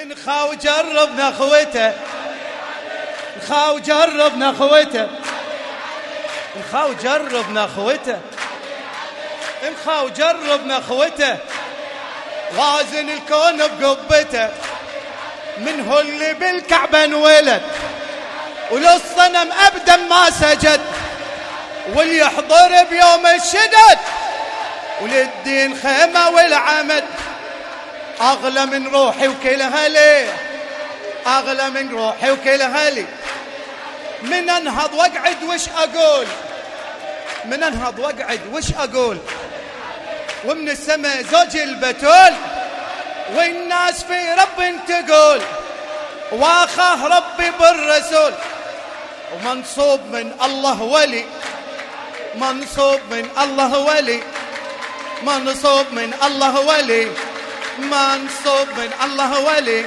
نخاو جربنا خوته، نخاو جربنا خوته، نخاو جربنا خوته، نخاو جربنا خوته، وازن الكون بقبته، من هو اللي بالكعبة انولد وللصنم ابدا ما سجد، واللي يحضر بيوم الشدد وللدين خيمة والعمد، اغلى من روحي وكلها لي، اغلى من روحي وكلها لي، من انهض واقعد وش اقول، من انهض واقعد وش اقول، ومن السماء زوج البتول والناس في رب تقول، واخاه ربي بالرسول، ومنصوب من الله ولي، منصوب من الله ولي، منصوب من الله ولي، منصوب من الله ولي.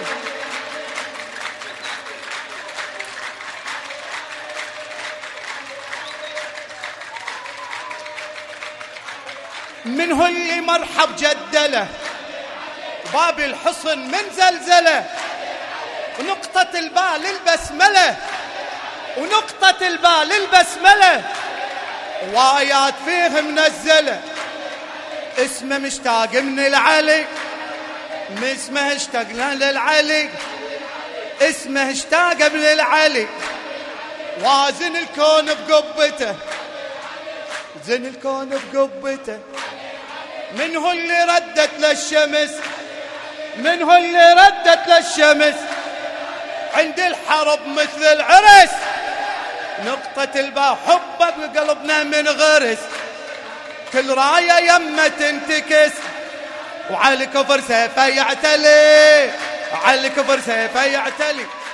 من هو اللي مرحب جدله باب الحصن من زلزله، ونقطة الباء للبسملة، ونقطة الباء للبسملة، وآيات فيه منزلة، اسمه مشتاق من العلي، اسمه اشتقنا للعلي، اسمه اشتاق من العلي، وازن الكون بقبته، زن الكون بقبته، من هو اللي ردت للشمس، من هو اللي ردت للشمس عند الحرب مثل العرس، نقطة الباء حبك بقلبنا من غرس، كل راية يمه تنتكس، وعلى الكفر سيفه يعتلي، وعلى الكفر سيفه يعتلي.